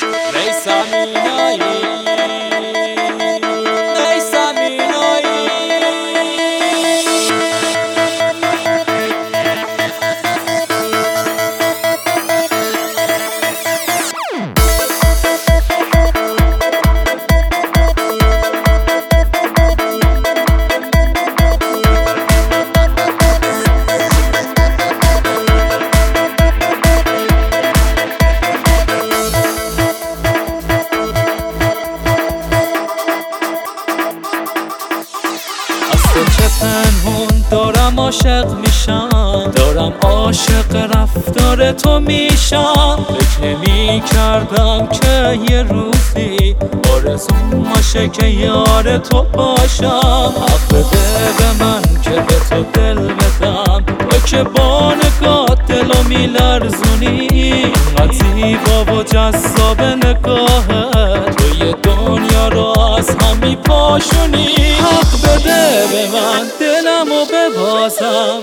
چه پنهون دارم عاشق میشم، دارم عاشق رفتار تو میشم. فکر نمی کردم که یه روزی آرزوم باشه که یار تو باشم. حق بده به من که به تو دل بدم، تو که با نگاه دلو میلرزونی. اینقدر زیبا و جذاب نگاهت، توی دنیا رو از هم میپاشونی. حق بده به من دلمو ببازم،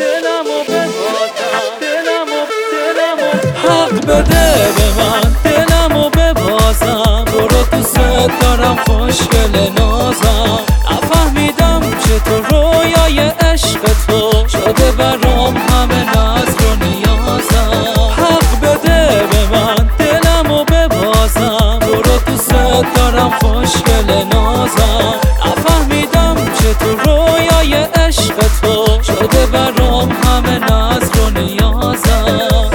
حق بده به من دلمو ببازم. برو دوست دارم خوشگل نازم، نفهمیدم چطور رویای عشق تو شده برام همه ناز رو نیازم. حق بده به من دلمو ببازم، برو دوست دارم خوشگل نازم، نفهمیدم چطور رویای عشق تو شده برام همه ناز رو نیازم.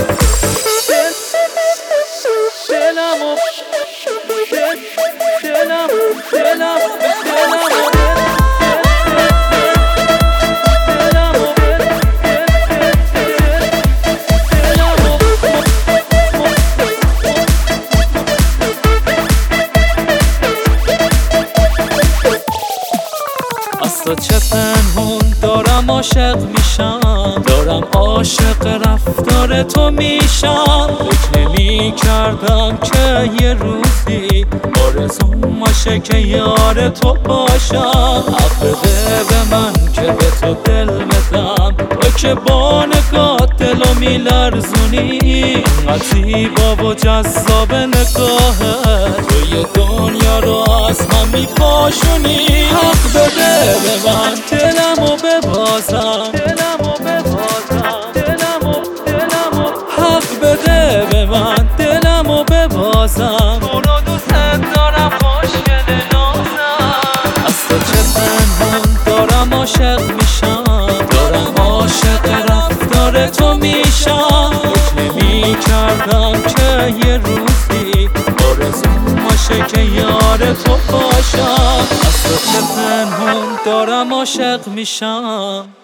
از تو چه پنهون دارم عاشق میشم، دارم عاشق رفتار تو میشم. فکر نمی کردم که یه روزی آرزوم باشه که یار تو باشم. حق بده به من که به تو دل بدم، تو که با نگاه دلو میلرزونی. اینقدر زیبا و جذاب نگاهت، توی دنیا رو از هم میپاشونی. حق بده به من دلمو ببازم، حق بده به من دلمو ببازم. برو دوست دارم خوشگل نازم. از تو چه پنهون دارم عاشق میشم، دارم عاشق رفتار تو میشم. فکر نمی کردم که یه روزی آرزوم باشه که یار تو باشم. از تو چه پنهون دارم عاشق میشم.